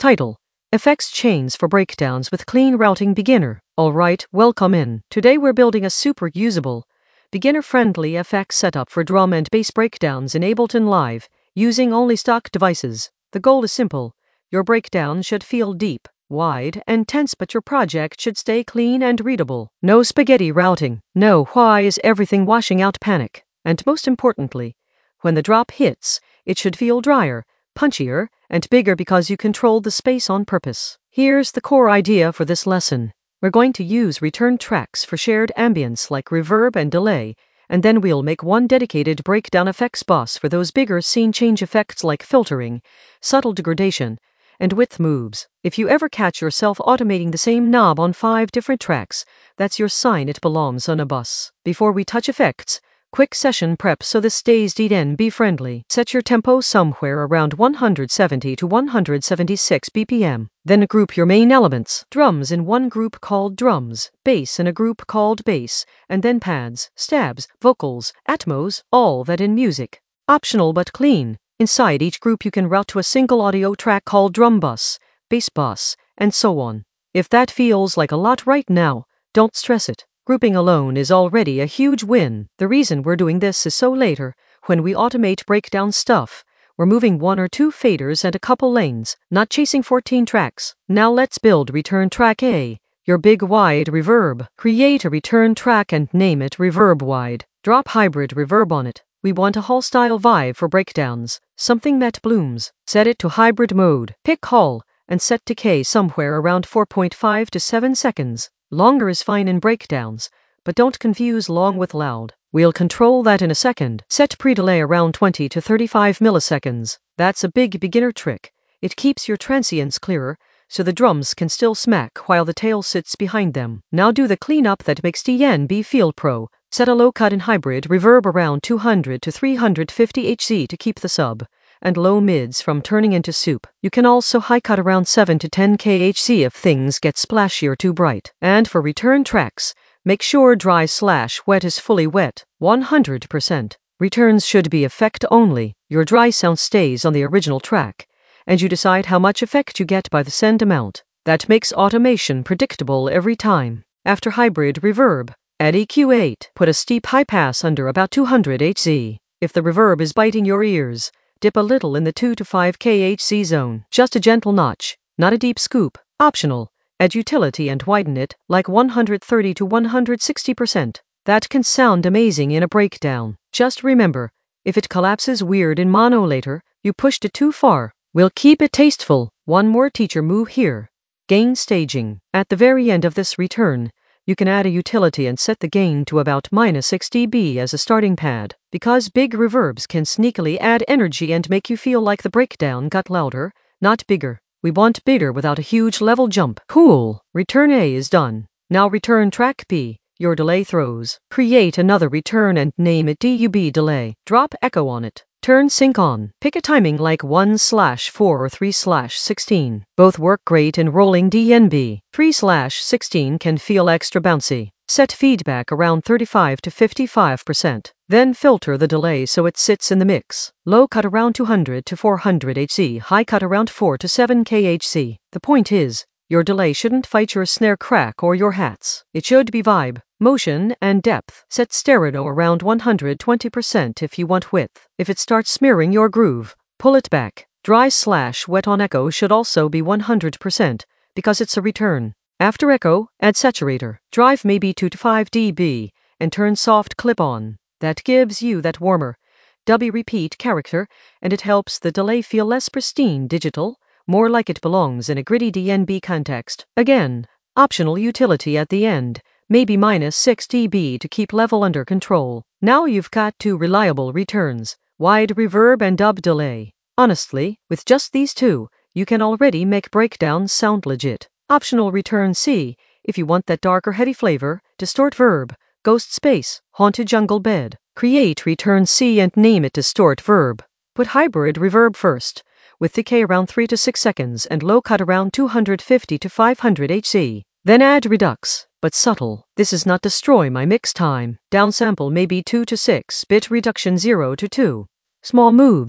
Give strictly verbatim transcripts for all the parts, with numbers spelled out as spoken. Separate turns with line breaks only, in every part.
Title: Effects Chains for Breakdowns with Clean Routing Beginner. Alright, welcome in. Today we're building a super usable, beginner-friendly effects setup for drum and bass breakdowns in Ableton Live, using only stock devices. The goal is simple. Your breakdown should feel deep, wide, and tense, but your project should stay clean and readable. No spaghetti routing. No why is everything washing out panic. And most importantly, when the drop hits, it should feel drier, punchier, and bigger because you controlled the space on purpose. Here's the core idea for this lesson. We're going to use return tracks for shared ambience like reverb and delay, and then we'll make one dedicated breakdown effects boss for those bigger scene change effects like filtering, subtle degradation, and width moves. If you ever catch yourself automating the same knob on five different tracks, that's your sign it belongs on a bus. Before we touch effects, quick session prep so this stays D N B friendly. Set your tempo somewhere around one hundred seventy to one hundred seventy-six B P M. Then group your main elements. Drums in one group called drums, bass in a group called bass, and then pads, stabs, vocals, atmos, all that in music. Optional but clean. Inside each group you can route to a single audio track called drum bus, bass bus, and so on. If that feels like a lot right now, don't stress it. Grouping alone is already a huge win. The reason we're doing this is so later, when we automate breakdown stuff, we're moving one or two faders and a couple lanes, not chasing fourteen tracks. Now let's build return track A, your big wide reverb. Create a return track and name it reverb wide. Drop hybrid reverb on it. We want a hall style vibe for breakdowns, something that blooms. Set it to hybrid mode. Pick hall and set decay somewhere around four point five to seven seconds. Longer is fine in breakdowns, but don't confuse long with loud. We'll control that in a second. Set pre-delay around twenty to thirty-five milliseconds. That's a big beginner trick. It keeps your transients clearer, so the drums can still smack while the tail sits behind them. Now do the cleanup that makes D N B feel pro. Set a low cut in hybrid reverb around two hundred to three hundred fifty hertz to keep the sub and low mids from turning into soup. You can also high cut around seven to ten hertz if things get splashy or too bright. And for return tracks, make sure dry slash wet is fully wet, one hundred percent. Returns should be effect only. Your dry sound stays on the original track, and you decide how much effect you get by the send amount. That makes automation predictable every time. After hybrid reverb, add E Q eight. Put a steep high pass under about two hundred hertz. If the reverb is biting your ears, dip a little in the two to five hertz zone. Just a gentle notch, not a deep scoop. Optional. Add utility and widen it, like one hundred thirty to one hundred sixty percent. That can sound amazing in a breakdown. Just remember, if it collapses weird in mono later, you pushed it too far. We'll keep it tasteful. One more teacher move here. Gain staging. At the very end of this return, you can add a utility and set the gain to about minus six decibels as a starting pad. Because big reverbs can sneakily add energy and make you feel like the breakdown got louder, not bigger. We want bigger without a huge level jump. Cool. Return A is done. Now return track B, your delay throws. Create another return and name it D U B delay. Drop echo on it. Turn sync on. Pick a timing like one slash four or three slash sixteen. Both work great in rolling D N B. three slash sixteen can feel extra bouncy. Set feedback around thirty-five to fifty-five percent. Then filter the delay so it sits in the mix. Low cut around two hundred to four hundred hertz, high cut around four to seven hertz. The point is, your delay shouldn't fight your snare crack or your hats. It should be vibe, motion, and depth. Set stereo around one hundred twenty percent if you want width. If it starts smearing your groove, pull it back. Dry slash wet on echo should also be one hundred percent, because it's a return. After echo, add saturator. Drive maybe two to five decibels, and turn soft clip on. That gives you that warmer, dubby repeat character, and it helps the delay feel less pristine digital, more like it belongs in a gritty D N B context. Again, optional utility at the end, maybe minus six decibels to keep level under control. Now you've got two reliable returns, wide reverb and dub delay. Honestly, with just these two, you can already make breakdowns sound legit. Optional return C, if you want that darker heady flavor, distort verb, ghost space, haunted jungle bed. Create return C and name it distort verb. Put hybrid reverb first, with decay around three to six seconds and low cut around two hundred fifty to five hundred hertz. Then add redux, but subtle. This is not destroy my mix time. Downsample maybe two to six, bit reduction zero to two. Small moves.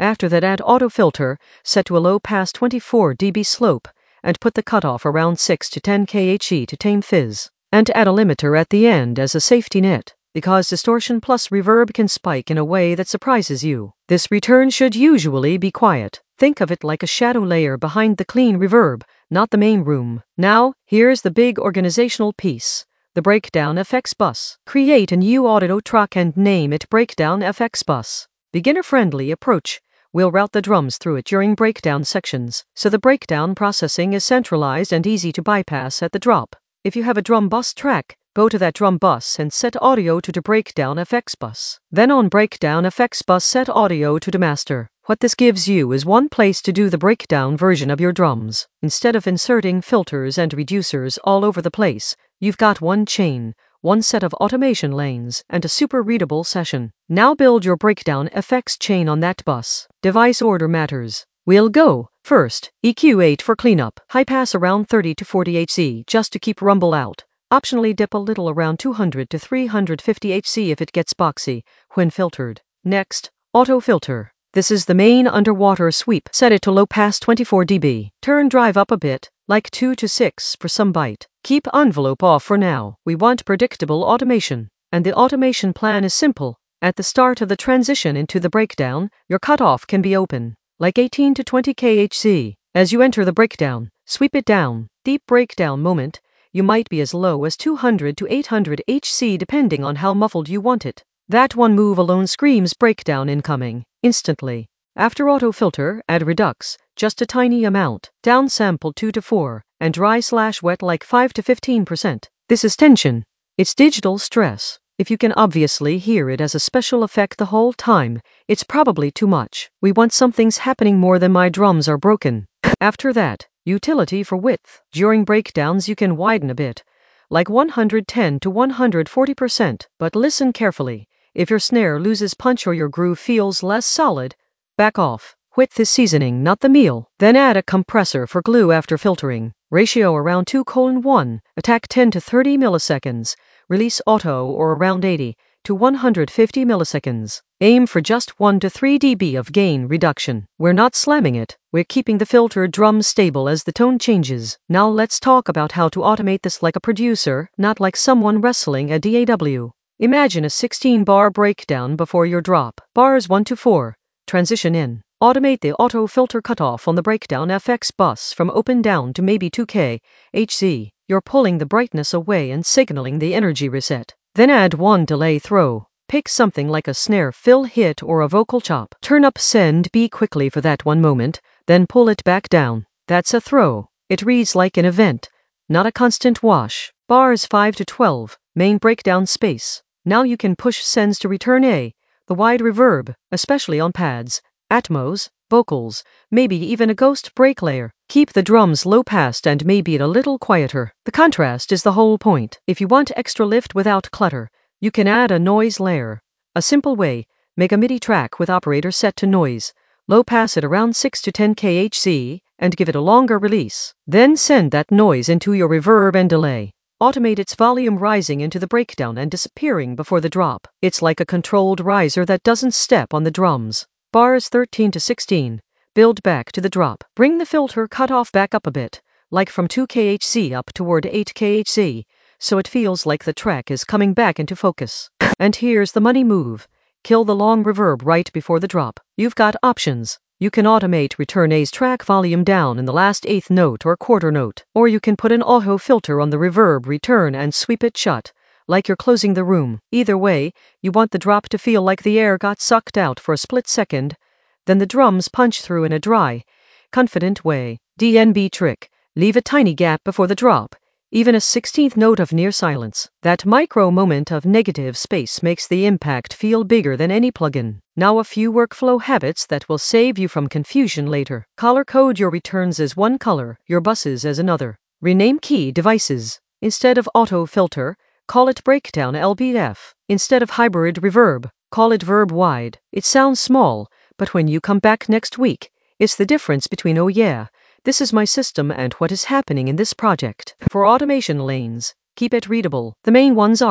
After that, add auto filter, set to a low pass twenty-four decibel slope, and put the cutoff around six to ten kilohertz to tame fizz. And add a limiter at the end as a safety net, because distortion plus reverb can spike in a way that surprises you. This return should usually be quiet. Think of it like a shadow layer behind the clean reverb, not the main room. Now, here's the big organizational piece. The Breakdown F X Bus. Create a new audio track and name it Breakdown F X Bus. Beginner-friendly approach. We'll route the drums through it during breakdown sections, so the breakdown processing is centralized and easy to bypass at the drop. If you have a drum bus track, go to that drum bus and set audio to the Breakdown F X Bus. Then on Breakdown F X Bus, set audio to the master. What this gives you is one place to do the breakdown version of your drums. Instead of inserting filters and reducers all over the place, you've got one chain, one set of automation lanes, and a super readable session. Now build your breakdown F X chain on that bus. Device order matters. We'll go, first, E Q eight for cleanup. High pass around thirty to forty hertz just to keep rumble out. Optionally dip a little around two hundred to three hundred fifty hertz if it gets boxy when filtered. Next, auto filter. This is the main underwater sweep. Set it to low pass twenty-four decibels. Turn drive up a bit, like two to six for some bite. Keep envelope off for now. We want predictable automation. And the automation plan is simple. At the start of the transition into the breakdown, your cutoff can be open, like eighteen to twenty kilohertz. As you enter the breakdown, sweep it down. Deep breakdown moment, you might be as low as two hundred to eight hundred hertz depending on how muffled you want it. That one move alone screams breakdown incoming, instantly. After auto filter, add redux, just a tiny amount, down sample two to four, and dry slash wet like five to fifteen percent. This is tension. It's digital stress. If you can obviously hear it as a special effect the whole time, it's probably too much. We want something's happening more than my drums are broken. After that, utility for width. During breakdowns you can widen a bit, like one hundred ten to one hundred forty percent, but listen carefully. If your snare loses punch or your groove feels less solid, back off. Width is seasoning, not the meal. Then add a compressor for glue after filtering. Ratio around two to one. Attack ten to thirty milliseconds. Release auto or around eighty to one hundred fifty milliseconds. Aim for just one to three decibels of gain reduction. We're not slamming it. We're keeping the filtered drum stable as the tone changes. Now let's talk about how to automate this like a producer, not like someone wrestling a D A W. Imagine a sixteen bar breakdown before your drop. Bars one to four. Transition in. Automate the auto filter cutoff on the Breakdown F X bus from open down to maybe two kilohertz. You're pulling the brightness away and signaling the energy reset. Then add one delay throw. Pick something like a snare fill hit or a vocal chop. Turn up send B quickly for that one moment, then pull it back down. That's a throw. It reads like an event, not a constant wash. Bars five to twelve. Main breakdown space. Now you can push sends to return A, the wide reverb, especially on pads, atmos, vocals, maybe even a ghost break layer. Keep the drums low passed and maybe it a little quieter. The contrast is the whole point. If you want extra lift without clutter, you can add a noise layer. A simple way, make a MIDI track with operator set to noise, low pass it around six to ten kilohertz, and give it a longer release. Then send that noise into your reverb and delay. Automate its volume rising into the breakdown and disappearing before the drop. It's like a controlled riser that doesn't step on the drums. Bars thirteen to sixteen. Build back to the drop. Bring the filter cutoff back up a bit, like from two kilohertz up toward eight kilohertz, so it feels like the track is coming back into focus. And here's the money move. Kill the long reverb right before the drop. You've got options. You can automate return A's track volume down in the last eighth note or quarter note, or you can put an auto filter on the reverb return and sweep it shut, like you're closing the room. Either way, you want the drop to feel like the air got sucked out for a split second, then the drums punch through in a dry, confident way. D N B trick. Leave a tiny gap before the drop, even a sixteenth note of near silence. That micro moment of negative space makes the impact feel bigger than any plugin. Now a few workflow habits that will save you from confusion later. Color code your returns as one color, your buses as another. Rename key devices. Instead of auto filter, call it breakdown L B F. Instead of hybrid reverb, call it verb wide. It sounds small, but when you come back next week, it's the difference between oh yeah, this is my system and what is happening in this project. For automation lanes, keep it readable. The main ones are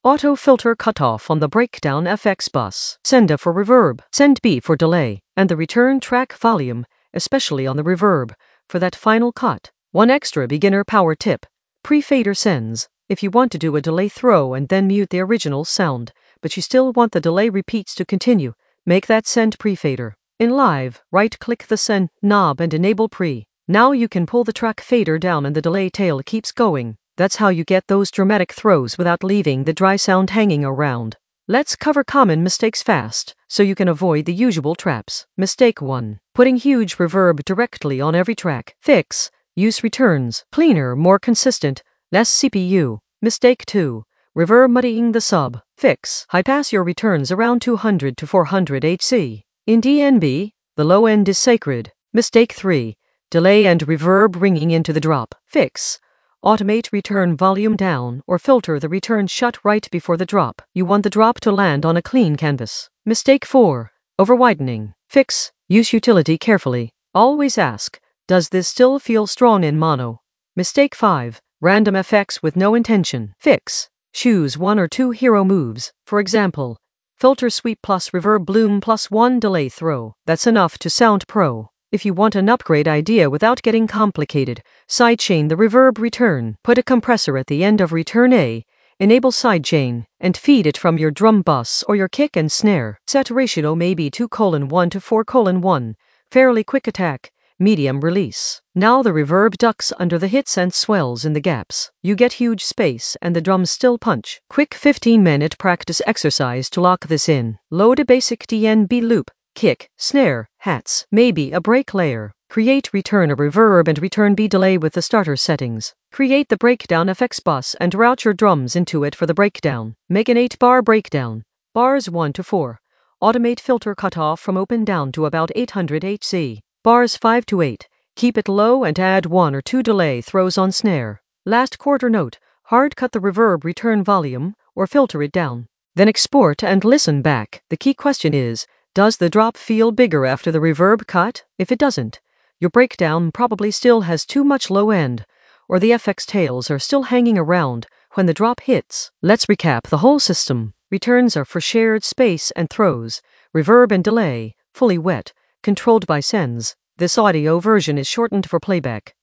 Auto filter cutoff on the breakdown F X bus. Send A for reverb, send B for delay, and the return track volume, especially on the reverb, for that final cut. One extra beginner power tip. Pre-fader sends. If you want to do a delay throw and then mute the original sound, but you still want the delay repeats to continue, make that send pre-fader. In Live, right-click the send knob and enable pre. Now you can pull the track fader down and the delay tail keeps going. That's how you get those dramatic throws without leaving the dry sound hanging around. Let's cover common mistakes fast, so you can avoid the usual traps. Mistake one. Putting huge reverb directly on every track. Fix. Use returns. Cleaner, more consistent, less C P U. Mistake two. Reverb muddying the sub. Fix. High pass your returns around two hundred to four hundred hertz. In D N B, the low end is sacred. Mistake three. Delay and reverb ringing into the drop. Fix. Automate return volume down or filter the return shut right before the drop. You want the drop to land on a clean canvas. Mistake four. Over-widening. Fix. Use utility carefully. Always ask, does this still feel strong in mono? Mistake five. Random effects with no intention. Fix. Choose one or two hero moves. For example, filter sweep plus reverb bloom plus one delay throw. That's enough to sound pro. If you want an upgrade idea without getting complicated, sidechain the reverb return. Put a compressor at the end of return A, enable sidechain, and feed it from your drum bus or your kick and snare. Set ratio may be two colon one to four colon one. Fairly quick attack, medium release. Now the reverb ducks under the hits and swells in the gaps. You get huge space and the drums still punch. Quick fifteen minute practice exercise to lock this in. Load a basic D N B loop. Kick, snare, hats, maybe a break layer. Create return a reverb and return B delay with the starter settings. Create the breakdown F X bus and route your drums into it for the breakdown. Make an eight bar breakdown. Bars one to four. Automate filter cutoff from open down to about eight hundred hertz. Bars five to eight. Keep it low and add one or two delay throws on snare. Last quarter note, hard cut the reverb return volume or filter it down. Then export and listen back. The key question is, does the drop feel bigger after the reverb cut? If it doesn't, your breakdown probably still has too much low end, or the F X tails are still hanging around when the drop hits. Let's recap the whole system. Returns are for shared space and throws. Reverb and delay, fully wet, controlled by sends. This audio version is shortened for playback.